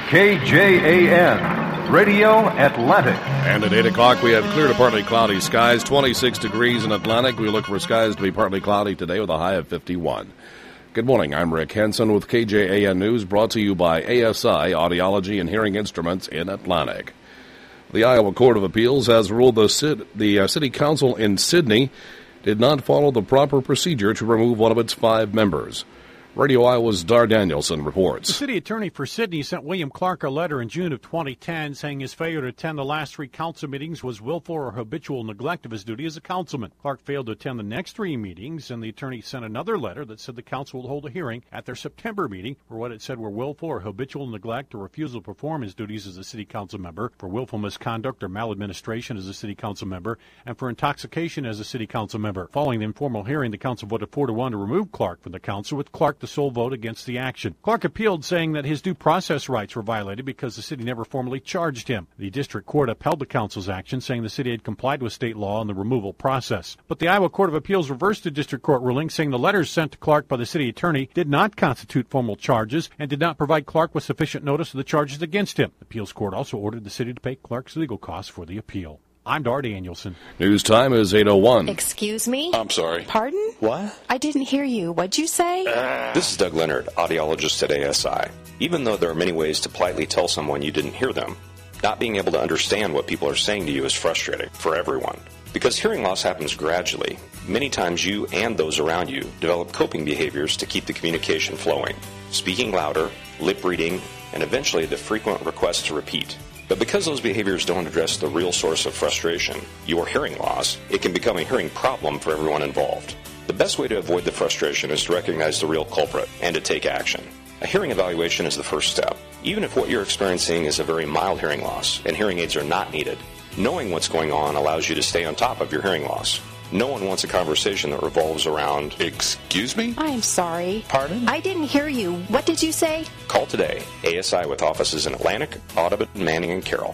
KJAN, Radio Atlantic. And at 8 o'clock, we have clear to partly cloudy skies, 26 degrees in Atlantic. We look for skies to be partly cloudy today with a high of 51. Good morning, I'm Rick Henson with KJAN News, brought to you by ASI Audiology and Hearing Instruments in Atlantic. The Iowa Court of Appeals has ruled the City Council in Sidney did not follow the proper procedure to remove one of its 5 members. Radio Iowa's Dar Danielson reports. The city attorney for Sidney sent William Clark a letter in June of 2010 saying his failure to attend the last 3 council meetings was willful or habitual neglect of his duty as a councilman. Clark failed to attend the next 3 meetings, and the attorney sent another letter that said the council would hold a hearing at their September meeting for what it said were willful or habitual neglect or refusal to perform his duties as a city council member, for willful misconduct or maladministration as a city council member, and for intoxication as a city council member. Following the informal hearing, the council voted 4-1 to remove Clark from the council, with Clark the sole vote against the action. Clark appealed, saying that his due process rights were violated because the city never formally charged him. The district court upheld the council's action, saying the city had complied with state law in the removal process. But the Iowa Court of Appeals reversed the district court ruling, saying the letters sent to Clark by the city attorney did not constitute formal charges and did not provide Clark with sufficient notice of the charges against him. The appeals court also ordered the city to pay Clark's legal costs for the appeal. I'm Dar Danielson. News time is 8:01. Excuse me? I'm sorry. Pardon? What? I didn't hear you. What'd you say? This is Doug Leonard, audiologist at ASI. Even though there are many ways to politely tell someone you didn't hear them, not being able to understand what people are saying to you is frustrating for everyone. Because hearing loss happens gradually, many times you and those around you develop coping behaviors to keep the communication flowing. Speaking louder, lip reading, and eventually the frequent request to repeat. But because those behaviors don't address the real source of frustration, your hearing loss, it can become a hearing problem for everyone involved. The best way to avoid the frustration is to recognize the real culprit and to take action. A hearing evaluation is the first step. Even if what you're experiencing is a very mild hearing loss and hearing aids are not needed, knowing what's going on allows you to stay on top of your hearing loss. No one wants a conversation that revolves around, "Excuse me?" I'm sorry. Pardon? I didn't hear you. What did you say? Call today. ASI with offices in Atlantic, Audubon, Manning, and Carroll.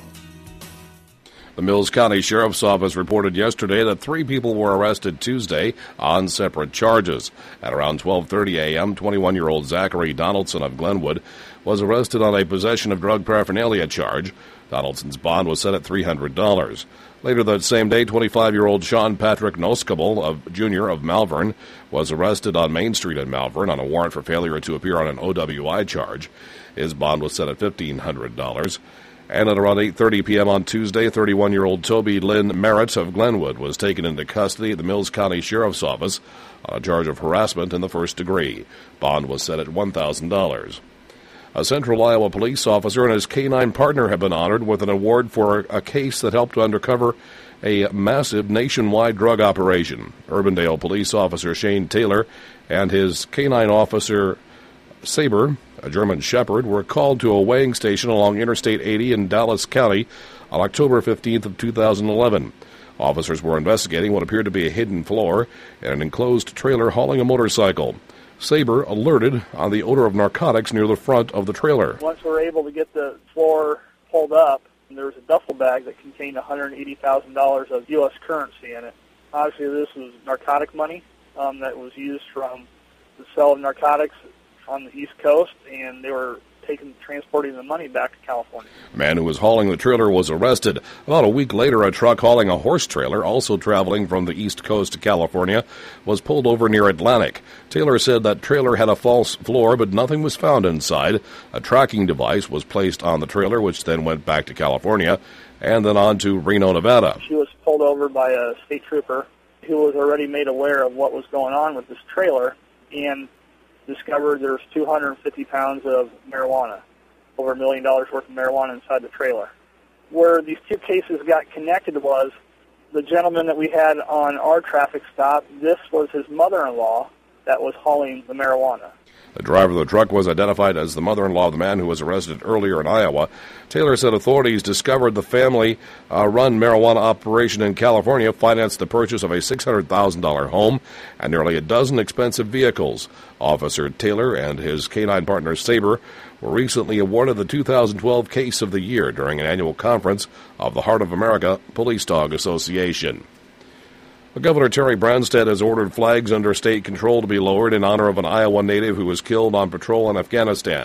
The Mills County Sheriff's Office reported yesterday that 3 people were arrested Tuesday on separate charges. At around 12:30 a.m., 21-year-old Zachary Donaldson of Glenwood was arrested on a possession of drug paraphernalia charge. Donaldson's bond was set at $300. Later that same day, 25-year-old Sean Patrick Noskable, Jr. of Malvern, was arrested on Main Street in Malvern on a warrant for failure to appear on an OWI charge. His bond was set at $1,500. And at around 8:30 p.m. on Tuesday, 31-year-old Toby Lynn Merritt of Glenwood was taken into custody at the Mills County Sheriff's Office on a charge of harassment in the first degree. Bond was set at $1,000. A Central Iowa police officer and his canine partner have been honored with an award for a case that helped to uncover a massive nationwide drug operation. Urbandale police officer Shane Taylor and his canine officer Saber, a German Shepherd, were called to a weighing station along Interstate 80 in Dallas County on October 15th of 2011. Officers were investigating what appeared to be a hidden floor in an enclosed trailer hauling a motorcycle. Saber alerted on the odor of narcotics near the front of the trailer. Once we were able to get the floor pulled up, there was a duffel bag that contained $180,000 of U.S. currency in it. Obviously, this was narcotic money that was used from the sale of narcotics on the East Coast, and they were transporting the money back to California. The man who was hauling the trailer was arrested. About a week later, a truck hauling a horse trailer, also traveling from the East Coast to California, was pulled over near Atlantic. Taylor said that trailer had a false floor, but nothing was found inside. A tracking device was placed on the trailer, which then went back to California and then on to Reno, Nevada. She was pulled over by a state trooper who was already made aware of what was going on with this trailer and discovered there's 250 pounds of marijuana, over $1 million worth of marijuana inside the trailer. Where these 2 cases got connected was the gentleman that we had on our traffic stop, this was his mother-in-law that was hauling the marijuana. The driver of the truck was identified as the mother-in-law of the man who was arrested earlier in Iowa. Taylor said authorities discovered the family-run marijuana operation in California financed the purchase of a $600,000 home and nearly a dozen expensive vehicles. Officer Taylor and his canine partner Saber were recently awarded the 2012 Case of the Year during an annual conference of the Heart of America Police Dog Association. Governor Terry Branstad has ordered flags under state control to be lowered in honor of an Iowa native who was killed on patrol in Afghanistan.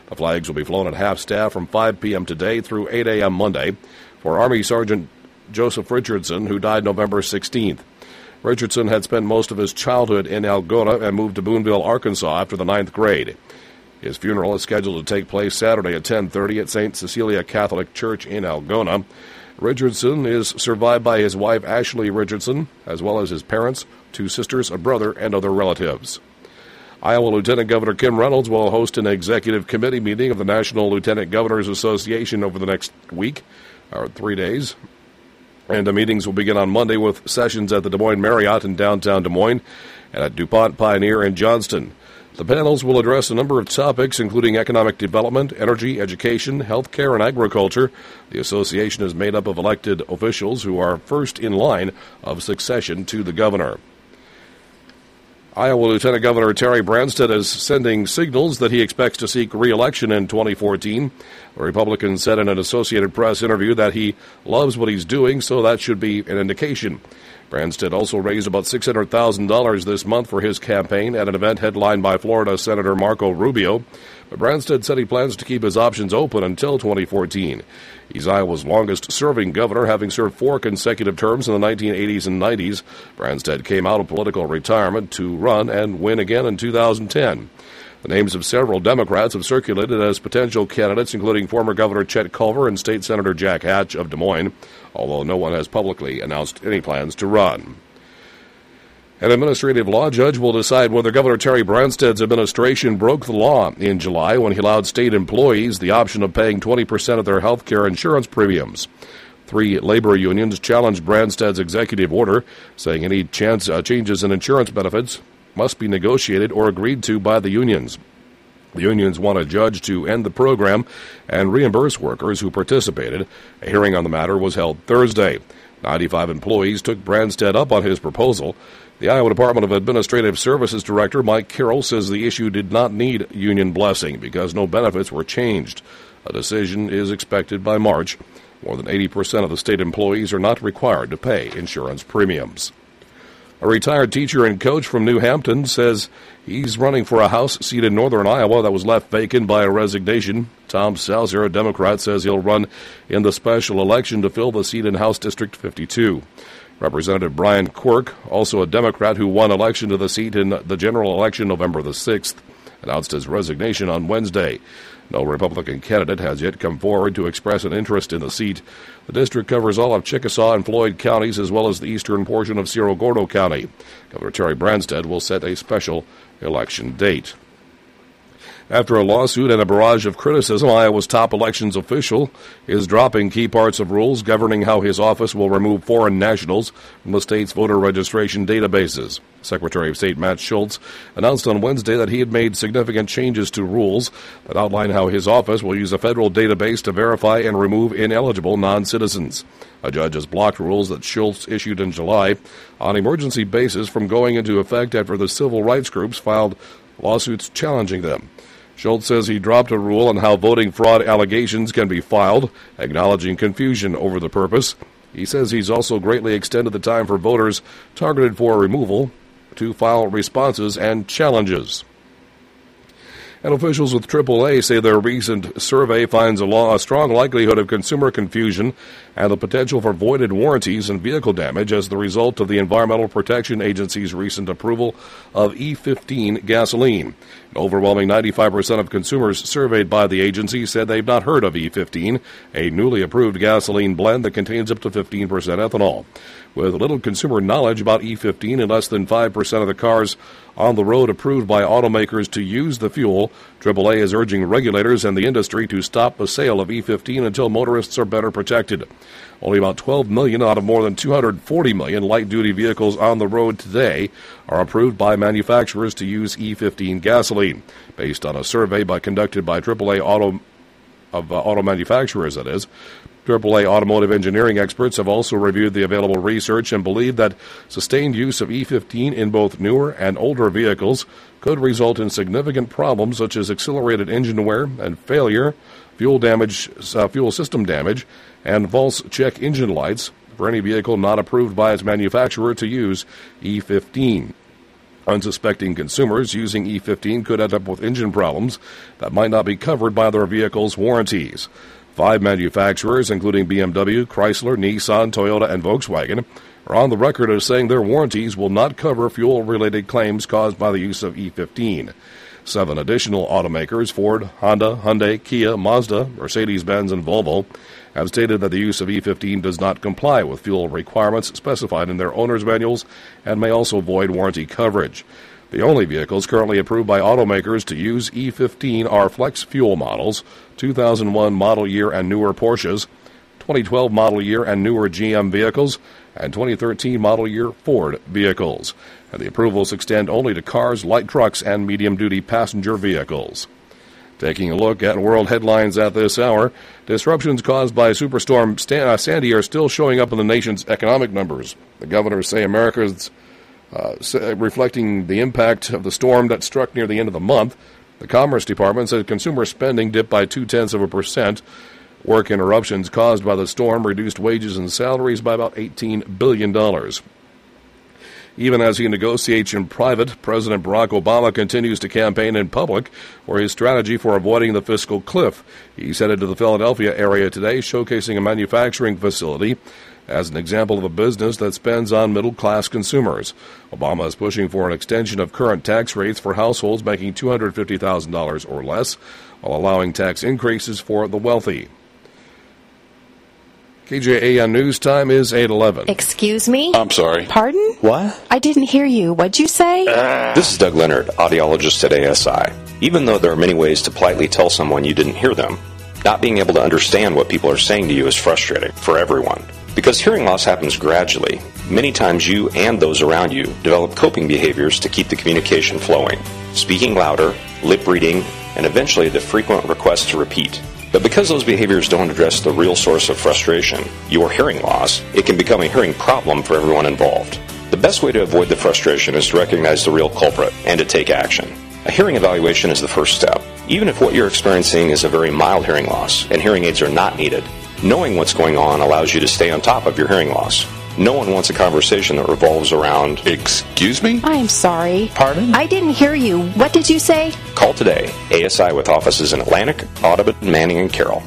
The flags will be flown at half-staff from 5 p.m. today through 8 a.m. Monday for Army Sergeant Joseph Richardson, who died November 16th. Richardson had spent most of his childhood in Algona and moved to Boonville, Arkansas after the 9th grade. His funeral is scheduled to take place Saturday at 10:30 at St. Cecilia Catholic Church in Algona. Richardson is survived by his wife Ashley Richardson, as well as his parents, 2 sisters, a brother, and other relatives. Iowa Lieutenant Governor Kim Reynolds will host an executive committee meeting of the National Lieutenant Governors Association over the next week, or 3 days. And the meetings will begin on Monday with sessions at the Des Moines Marriott in downtown Des Moines and at DuPont Pioneer in Johnston. The panels will address a number of topics, including economic development, energy, education, health care, and agriculture. The association is made up of elected officials who are first in line of succession to the governor. Iowa Lieutenant Governor Terry Branstad is sending signals that he expects to seek re-election in 2014. The Republican said in an Associated Press interview that he loves what he's doing, so that should be an indication. Branstad also raised about $600,000 this month for his campaign at an event headlined by Florida Senator Marco Rubio. But Branstad said he plans to keep his options open until 2014. He's Iowa's longest-serving governor, having served 4 consecutive terms in the 1980s and 90s. Branstad came out of political retirement to run and win again in 2010. The names of several Democrats have circulated as potential candidates, including former Governor Chet Culver and State Senator Jack Hatch of Des Moines, although no one has publicly announced any plans to run. An administrative law judge will decide whether Governor Terry Branstad's administration broke the law in July when he allowed state employees the option of paying 20% of their health care insurance premiums. 3 labor unions challenged Branstad's executive order, saying any changes in insurance benefits must be negotiated or agreed to by the unions. The unions want a judge to end the program and reimburse workers who participated. A hearing on the matter was held Thursday. 95 employees took Branstad up on his proposal. The Iowa Department of Administrative Services Director Mike Carroll says the issue did not need union blessing because no benefits were changed. A decision is expected by March. More than 80% of the state employees are not required to pay insurance premiums. A retired teacher and coach from New Hampton says he's running for a House seat in northern Iowa that was left vacant by a resignation. Tom Salzer, a Democrat, says he'll run in the special election to fill the seat in House District 52. Representative Brian Quirk, also a Democrat who won election to the seat in the general election November the 6th, announced his resignation on Wednesday. No Republican candidate has yet come forward to express an interest in the seat. The district covers all of Chickasaw and Floyd counties as well as the eastern portion of Cerro Gordo County. Governor Terry Branstad will set a special election date. After a lawsuit and a barrage of criticism, Iowa's top elections official is dropping key parts of rules governing how his office will remove foreign nationals from the state's voter registration databases. Secretary of State Matt Schultz announced on Wednesday that he had made significant changes to rules that outline how his office will use a federal database to verify and remove ineligible non-citizens. A judge has blocked rules that Schultz issued in July on emergency basis from going into effect after the civil rights groups filed lawsuits challenging them. Schultz says he dropped a rule on how voting fraud allegations can be filed, acknowledging confusion over the purpose. He says he's also greatly extended the time for voters targeted for removal to file responses and challenges. And officials with AAA say their recent survey finds a strong likelihood of consumer confusion and the potential for voided warranties and vehicle damage as the result of the Environmental Protection Agency's recent approval of E15 gasoline. An overwhelming 95% of consumers surveyed by the agency said they've not heard of E15, a newly approved gasoline blend that contains up to 15% ethanol. With little consumer knowledge about E15 and less than 5% of the cars on the road approved by automakers to use the fuel, AAA is urging regulators and the industry to stop the sale of E15 until motorists are better protected. Only about 12 million out of more than 240 million light-duty vehicles on the road today are approved by manufacturers to use E15 gasoline, based on a survey conducted by AAA auto manufacturers, that is. AAA automotive engineering experts have also reviewed the available research and believe that sustained use of E15 in both newer and older vehicles could result in significant problems such as accelerated engine wear and failure, fuel system damage, and false check engine lights for any vehicle not approved by its manufacturer to use E15. Unsuspecting consumers using E15 could end up with engine problems that might not be covered by their vehicle's warranties. 5 manufacturers, including BMW, Chrysler, Nissan, Toyota, and Volkswagen, are on the record as saying their warranties will not cover fuel-related claims caused by the use of E15. 7 additional automakers, Ford, Honda, Hyundai, Kia, Mazda, Mercedes-Benz, and Volvo, have stated that the use of E15 does not comply with fuel requirements specified in their owner's manuals and may also void warranty coverage. The only vehicles currently approved by automakers to use E15 are flex fuel models, 2001 model year and newer Porsches, 2012 model year and newer GM vehicles, and 2013 model year Ford vehicles. And the approvals extend only to cars, light trucks, and medium-duty passenger vehicles. Taking a look at world headlines at this hour, disruptions caused by Superstorm Sandy are still showing up in the nation's economic numbers. The governors say America is reflecting the impact of the storm that struck near the end of the month. The Commerce Department said consumer spending dipped by 0.2%. Work interruptions caused by the storm reduced wages and salaries by about $18 billion. Even as he negotiates in private, President Barack Obama continues to campaign in public for his strategy for avoiding the fiscal cliff. He's headed to the Philadelphia area today, showcasing a manufacturing facility as an example of a business that spends on middle-class consumers. Obama is pushing for an extension of current tax rates for households making $250,000 or less, while allowing tax increases for the wealthy. KJAN News Time is 8:11. Excuse me? I'm sorry. Pardon? What? I didn't hear you. What'd you say? This is Doug Leonard, audiologist at ASI. Even though there are many ways to politely tell someone you didn't hear them, not being able to understand what people are saying to you is frustrating for everyone. Because hearing loss happens gradually, many times you and those around you develop coping behaviors to keep the communication flowing. Speaking louder, lip reading, and eventually the frequent request to repeat. But because those behaviors don't address the real source of frustration, your hearing loss, it can become a hearing problem for everyone involved. The best way to avoid the frustration is to recognize the real culprit and to take action. A hearing evaluation is the first step. Even if what you're experiencing is a very mild hearing loss and hearing aids are not needed, knowing what's going on allows you to stay on top of your hearing loss. No one wants a conversation that revolves around, "Excuse me?" I'm sorry. Pardon? I didn't hear you. What did you say? Call today. ASI with offices in Atlantic, Audubon, Manning, and Carroll.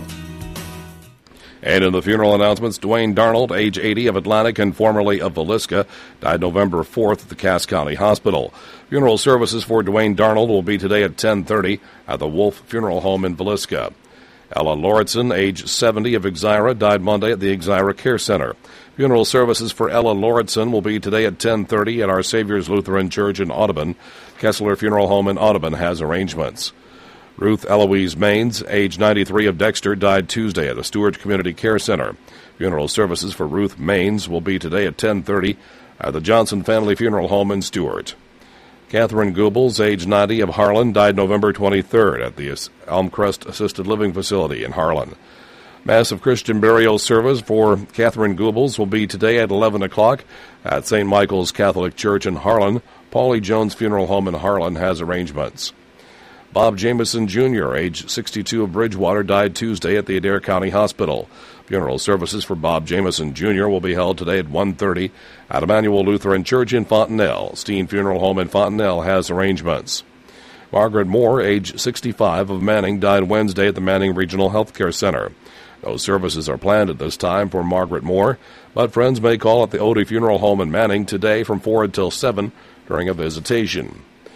And in the funeral announcements, Dwayne Darnold, age 80, of Atlantic and formerly of Villisca, died November 4th at the Cass County Hospital. Funeral services for Dwayne Darnold will be today at 10:30 at the Wolf Funeral Home in Villisca. Ella Lauritsen, age 70, of Exira, died Monday at the Exira Care Center. Funeral services for Ella Lauritsen will be today at 10:30 at Our Savior's Lutheran Church in Audubon. Kessler Funeral Home in Audubon has arrangements. Ruth Eloise Maines, age 93, of Dexter, died Tuesday at the Stewart Community Care Center. Funeral services for Ruth Maines will be today at 10:30 at the Johnson Family Funeral Home in Stewart. Catherine Goebbels, age 90, of Harlan, died November 23rd at the Elmcrest Assisted Living Facility in Harlan. Mass of Christian burial service for Catherine Goebbels will be today at 11 o'clock at St. Michael's Catholic Church in Harlan. Paulie Jones Funeral Home in Harlan has arrangements. Bob Jameson, Jr., age 62, of Bridgewater, died Tuesday at the Adair County Hospital. Funeral services for Bob Jameson, Jr. will be held today at 1:30 at Emmanuel Lutheran Church in Fontenelle. Steen Funeral Home in Fontenelle has arrangements. Margaret Moore, age 65, of Manning, died Wednesday at the Manning Regional Health Care Center. No services are planned at this time for Margaret Moore, but friends may call at the Odie Funeral Home in Manning today from 4 until 7 during a visitation.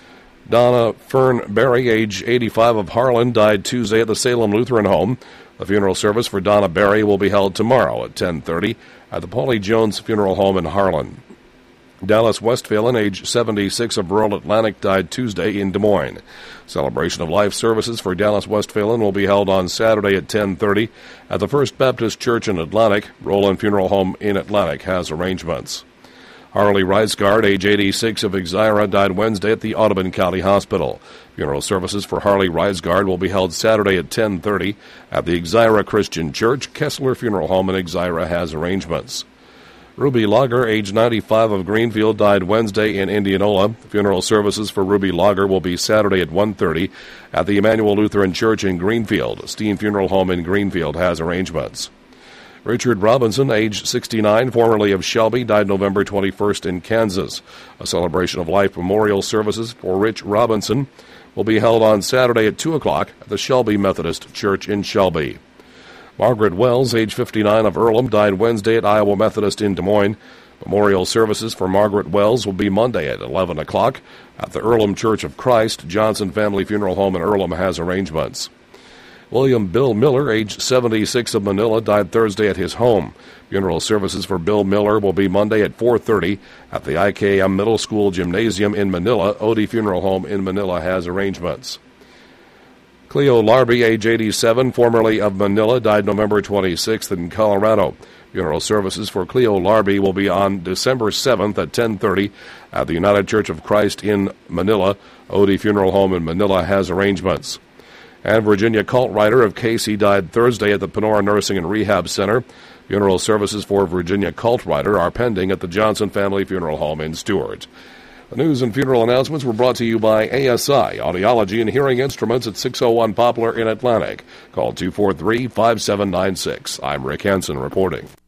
Donna Fern Berry, age 85, of Harlan, died Tuesday at the Salem Lutheran Home. The funeral service for Donna Berry will be held tomorrow at 10:30 at the Paulie Jones Funeral Home in Harlan. Dallas Westphalen, age 76, of rural Atlantic, died Tuesday in Des Moines. Celebration of Life services for Dallas Westphalen will be held on Saturday at 10:30 at the First Baptist Church in Atlantic. Roland Funeral Home in Atlantic has arrangements. Harley Reisgard, age 86, of Exira, died Wednesday at the Audubon County Hospital. Funeral services for Harley Reisgard will be held Saturday at 10:30 at the Exira Christian Church. Kessler Funeral Home in Exira has arrangements. Ruby Lager, age 95, of Greenfield, died Wednesday in Indianola. Funeral services for Ruby Lager will be Saturday at 1:30 at the Emmanuel Lutheran Church in Greenfield. Steen Funeral Home in Greenfield has arrangements. Richard Robinson, age 69, formerly of Shelby, died November 21st in Kansas. A celebration of life memorial services for Rich Robinson will be held on Saturday at 2 o'clock at the Shelby Methodist Church in Shelby. Margaret Wells, age 59, of Earlham, died Wednesday at Iowa Methodist in Des Moines. Memorial services for Margaret Wells will be Monday at 11 o'clock at the Earlham Church of Christ. Johnson Family Funeral Home in Earlham has arrangements. William Bill Miller, age 76, of Manila, died Thursday at his home. Funeral services for Bill Miller will be Monday at 4:30 at the IKM Middle School Gymnasium in Manila. Odie Funeral Home in Manila has arrangements. Cleo Larby, age 87, formerly of Manila, died November 26th in Colorado. Funeral services for Cleo Larby will be on December 7th at 10:30 at the United Church of Christ in Manila. Odie Funeral Home in Manila has arrangements. And Virginia Cultrider of Casey died Thursday at the Panora Nursing and Rehab Center. Funeral services for Virginia Cultrider are pending at the Johnson Family Funeral Home in Stuart. The news and funeral announcements were brought to you by ASI, Audiology and Hearing Instruments at 601 Poplar in Atlantic. Call 243-5796. I'm Rick Hansen reporting.